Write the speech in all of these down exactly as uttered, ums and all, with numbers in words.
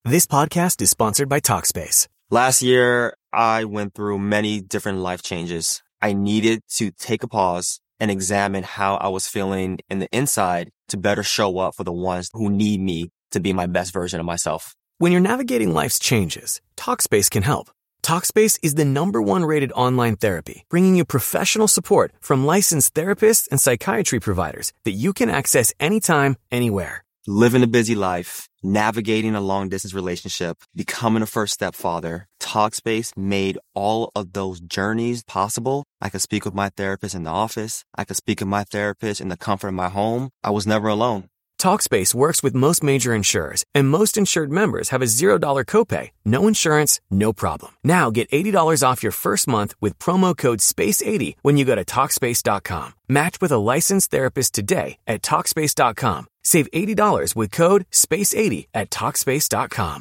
This podcast is sponsored by Talkspace. Last year, I went through many different life changes. I needed to take a pause and examine how I was feeling in the inside to better show up for the ones who need me to be my best version of myself. When you're navigating life's changes, Talkspace can help. Talkspace is the number one rated online therapy, bringing you professional support from licensed therapists and psychiatry providers that you can access anytime, anywhere. Living a busy life, navigating a long-distance relationship, becoming a first-step father, Talkspace made all of those journeys possible. I could speak with my therapist in the office. I could speak with my therapist in the comfort of my home. I was never alone. Talkspace works with most major insurers, and most insured members have a zero dollar copay. No insurance, no problem. Now get eighty dollars off your first month with promo code space eighty when you go to Talkspace dot com. Match with a licensed therapist today at Talkspace dot com. Save eighty dollars with code space eighty at Talkspace dot com.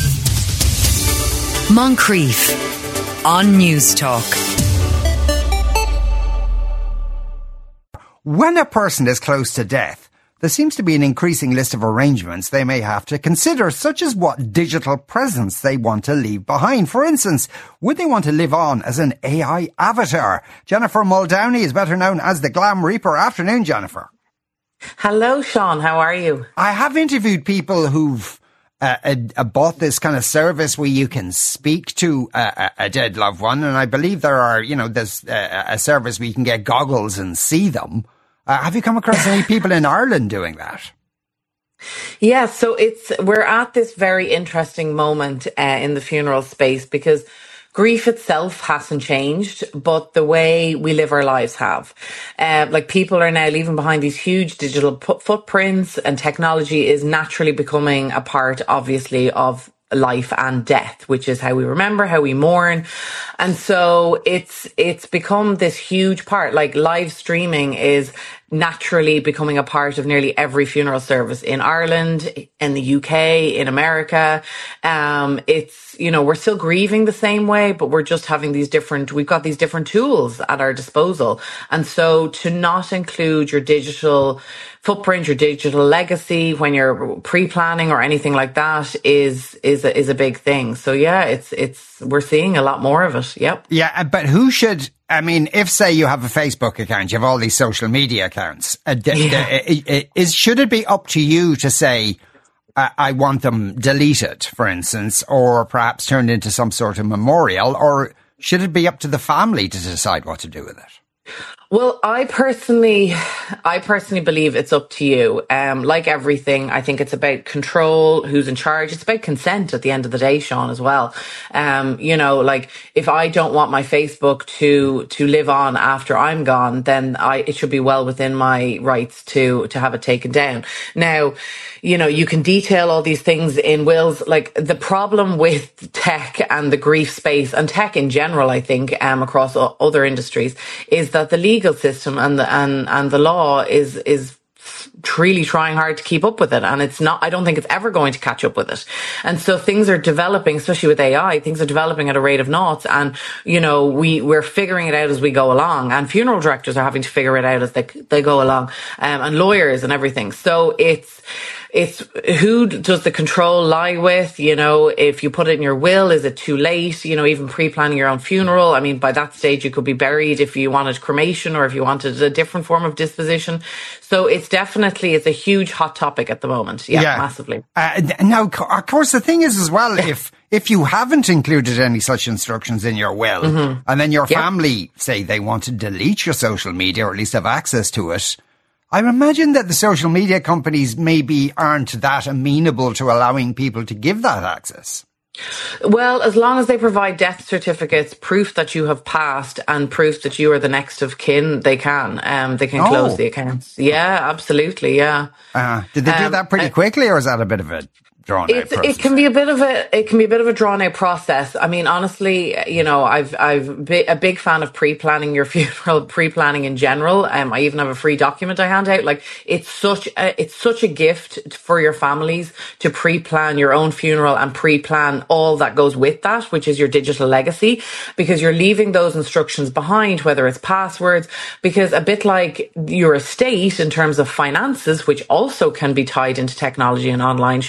Moncrief on News Talk. When a person is close to death, there seems to be an increasing list of arrangements they may have to consider, such as what digital presence they want to leave behind. For instance, would they want to live on as an A I avatar? Jennifer Muldowney is better known as the Glam Reaper. Afternoon, Jennifer. Hello, Sean. How are you? I have interviewed people who've uh, uh, uh, bought this kind of service where you can speak to uh, a dead loved one, and I believe there are, you know, there's uh, a service where you can get goggles and see them. Uh, have you come across any people in Ireland doing that? Yeah, so it's we're at this very interesting moment uh, in the funeral space, because grief itself hasn't changed, but the way we live our lives have. Uh, like, people are now leaving behind these huge digital pu- footprints, and technology is naturally becoming a part, obviously, of life and death, which is how we remember, how we mourn. And so it's it's become this huge part. Like, live streaming is naturally becoming a part of nearly every funeral service in Ireland, in the U K, in America. Um, it's, you know, we're still grieving the same way, but we're just having these different, we've got these different tools at our disposal. And so to not include your digital footprint, your digital legacy when you're pre-planning or anything like that is, is a, is a big thing. So yeah, it's, it's, we're seeing a lot more of it. Yep. Yeah. But who should, I mean, if, say, you have a Facebook account, you have all these social media accounts, uh, d- Yeah. d- is, should it be up to you to say, uh, I want them deleted, for instance, or perhaps turned into some sort of memorial, or should it be up to the family to decide what to do with it? Well, I personally, I personally believe it's up to you. Um, like everything, I think it's about control, who's in charge. It's about consent at the end of the day, Sean, as well. Um, you know, like, if I don't want my Facebook to, to live on after I'm gone, then I, it should be well within my rights to, to have it taken down. Now, you know, you can detail all these things in wills. Like, the problem with tech and the grief space, and tech in general, I think, um, across other industries, is that the legal system and the and and the law is is really trying hard to keep up with it, and it's not, I don't think it's ever going to catch up with it. And so things are developing, especially with A I, things are developing at a rate of knots, and you know, we we're figuring it out as we go along, and funeral directors are having to figure it out as they they go along, um, and lawyers and everything. So it's It's who does the control lie with? You know, if you put it in your will, is it too late? You know, even pre-planning your own funeral. I mean, by that stage, you could be buried if you wanted cremation or if you wanted a different form of disposition. So it's definitely, it's a huge hot topic at the moment. Yeah, yeah. Massively. Uh, now, of course, the thing is as well, if if you haven't included any such instructions in your will, mm-hmm. and then your family yep. say they want to delete your social media or at least have access to it, I imagine that the social media companies maybe aren't that amenable to allowing people to give that access. Well, as long as they provide death certificates, proof that you have passed, and proof that you are the next of kin, they can. Um, they can oh. close the accounts. Yeah, absolutely. Yeah. Uh, did they do um, that pretty quickly, or is that a bit of a drawn out process? It can be a bit of a it can be a bit of a drawn out process. I mean, honestly, you know, I've I've been a big fan of pre-planning your funeral, pre-planning in general. Um, I even have a free document I hand out. Like, it's such a, it's such a gift for your families to pre-plan your own funeral and pre-plan all that goes with that, which is your digital legacy, because you're leaving those instructions behind, whether it's passwords, because a bit like your estate in terms of finances, which also can be tied into technology and online, Sean, as we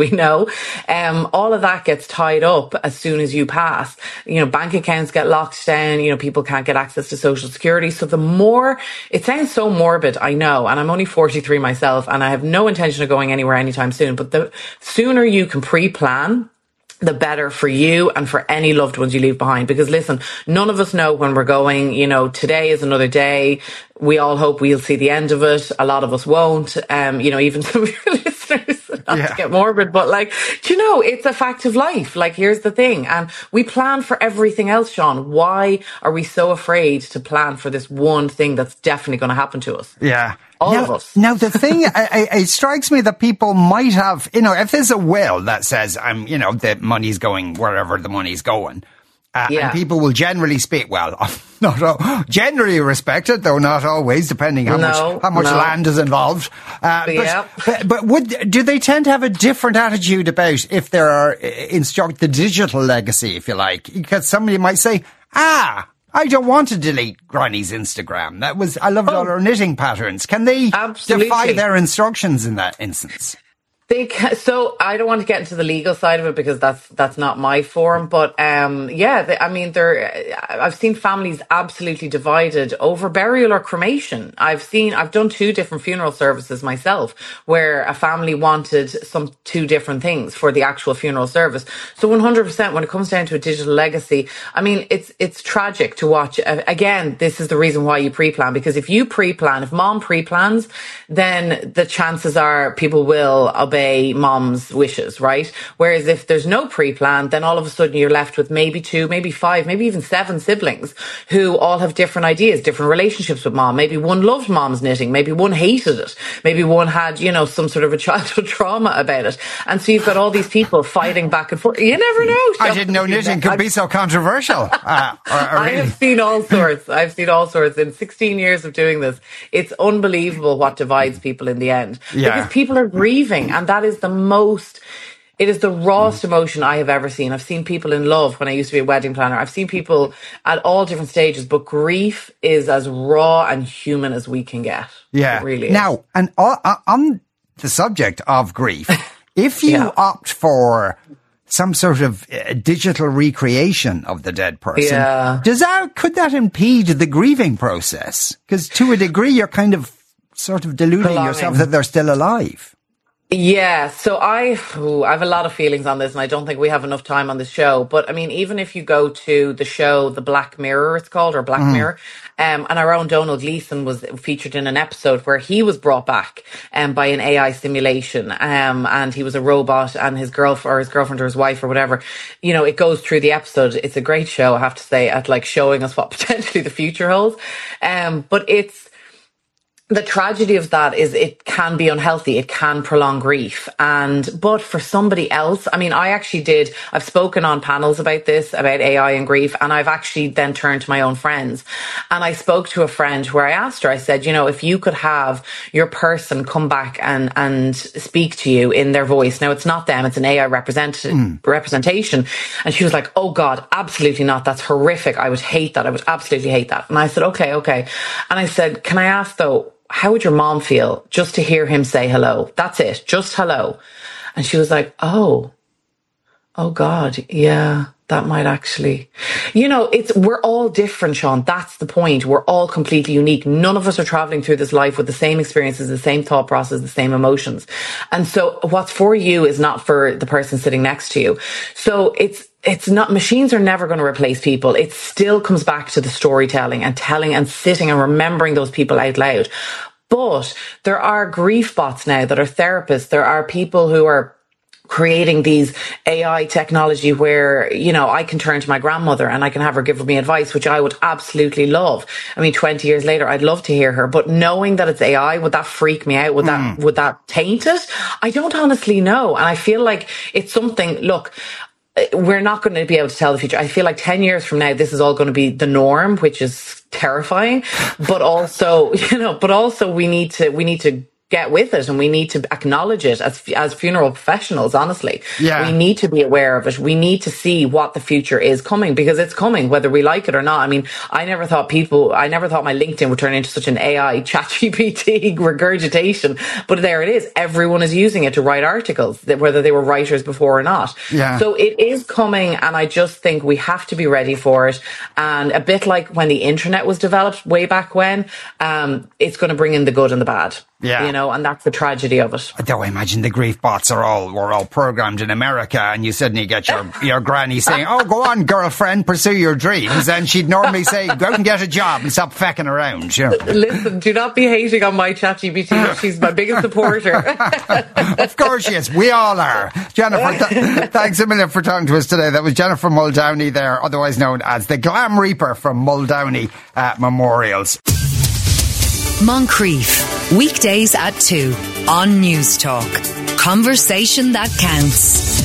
we know. Um, all of that gets tied up as soon as you pass. You know, bank accounts get locked down, you know, people can't get access to social security. So the more, it sounds so morbid, I know, and I'm only forty-three myself, and I have no intention of going anywhere anytime soon, but the sooner you can pre-plan, the better for you and for any loved ones you leave behind. Because listen, none of us know when we're going. You know, today is another day. We all hope we'll see the end of it. A lot of us won't. Um, you know, even some of your listeners, not yeah. to get morbid, but like, do you know, it's a fact of life. Like, here's the thing. And we plan for everything else, Sean. Why are we so afraid to plan for this one thing that's definitely going to happen to us? Yeah. All now, of us. Now, the thing, I, I, it strikes me that people might have, you know, if there's a will that says, I'm, you know, the money's going wherever the money's going, uh, yeah. and people will generally speak, well, not all, generally respected, though not always, depending how no, much, how much no. land is involved. Uh, but, yeah. but, but would, do they tend to have a different attitude about if there are, instruct the digital legacy, if you like? Because somebody might say, ah, I don't want to delete Granny's Instagram. That was, I loved oh, all her knitting patterns. Can they absolutely. defy their instructions in that instance? They can, so I don't want to get into the legal side of it because that's that's not my forum. But um, yeah, they, I mean, there. I've seen families absolutely divided over burial or cremation. I've seen, I've done two different funeral services myself, where a family wanted some two different things for the actual funeral service. So one hundred percent, when it comes down to a digital legacy, I mean, it's it's tragic to watch. Again, this is the reason why you pre-plan, because if you pre-plan, if mom pre-plans, then the chances are people will obey mom's wishes, right? Whereas if there's no pre-plan, then all of a sudden you're left with maybe two, maybe five, maybe even seven siblings who all have different ideas, different relationships with mom. Maybe one loved mom's knitting, maybe one hated it, maybe one had, you know, some sort of a childhood trauma about it. And so you've got all these people fighting back and forth. You never know. I didn't know knitting could be so controversial. Uh, or, or I really. have seen all sorts. I've seen all sorts. In sixteen years of doing this, it's unbelievable what divides people in the end. Yeah. Because people are grieving, and that is the most, it is the rawest emotion I have ever seen. I've seen people in love when I used to be a wedding planner. I've seen people at all different stages, but grief is as raw and human as we can get. Yeah. It really is. Now, and on the subject of grief, if you yeah. opt for some sort of uh, digital recreation of the dead person, yeah. does that, could that impede the grieving process? Because to a degree, you're kind of sort of deluding Belonging. yourself that they're still alive. Yeah, so I, ooh, I have a lot of feelings on this, and I don't think we have enough time on the show. But I mean, even if you go to the show, The Black Mirror, it's called, or Black mm. Mirror, um, and our own Donald Gleason was featured in an episode where he was brought back um, by an A I simulation, um, and he was a robot, and his girlfriend or his girlfriend or his wife or whatever, you know, it goes through the episode. It's a great show, I have to say, at like showing us what potentially the future holds. Um, but it's, the tragedy of that is it can be unhealthy. It can prolong grief. And, but for somebody else, I mean, I actually did, I've spoken on panels about this, about A I and grief. And I've actually then turned to my own friends. And I spoke to a friend where I asked her, I said, you know, if you could have your person come back and, and speak to you in their voice. Now it's not them, it's an A I represent- mm. representation. And she was like, oh God, absolutely not. That's horrific. I would hate that. I would absolutely hate that. And I said, okay, okay. And I said, can I ask though, how would your mom feel just to hear him say hello? That's it. Just hello. And she was like, oh, oh God. Yeah, that might actually, you know, it's, we're all different, Sean. That's the point. We're all completely unique. None of us are traveling through this life with the same experiences, the same thought process, the same emotions. And so what's for you is not for the person sitting next to you. So it's, It's not, machines are never going to replace people. It still comes back to the storytelling and telling and sitting and remembering those people out loud. But there are grief bots now that are therapists. There are people who are creating these A I technology where, you know, I can turn to my grandmother and I can have her give me advice, which I would absolutely love. I mean, twenty years later, I'd love to hear her, but knowing that it's A I, would that freak me out? Would that, mm. would that taint it? I don't honestly know. And I feel like it's something, look, we're not going to be able to tell the future. I feel like ten years from now, this is all going to be the norm, which is terrifying. But also, you know, but also we need to, we need to get with it and we need to acknowledge it as as funeral professionals, honestly. Yeah. We need to be aware of it. We need to see what the future is coming, because it's coming, whether we like it or not. I mean, I never thought people, I never thought my LinkedIn would turn into such an A I chat G P T regurgitation, but there it is. Everyone is using it to write articles, whether they were writers before or not. Yeah. So it is coming, and I just think we have to be ready for it. And a bit like when the internet was developed way back when, um, it's going to bring in the good and the bad. Yeah. You know, and that's the tragedy of it. Though I imagine the grief bots are all were all programmed in America, and you suddenly get your your granny saying, "Oh, go on, girlfriend, pursue your dreams," and she'd normally say, "Go out and get a job and stop fecking around." You know? Listen, do not be hating on my ChatGPT. She's my biggest supporter. Of course she is. We all are. Jennifer, th- thanks a million for talking to us today. That was Jennifer Muldowney there, otherwise known as the Glam Reaper from Muldowney uh, Memorials. Moncrief, weekdays at two on News Talk. Conversation that counts.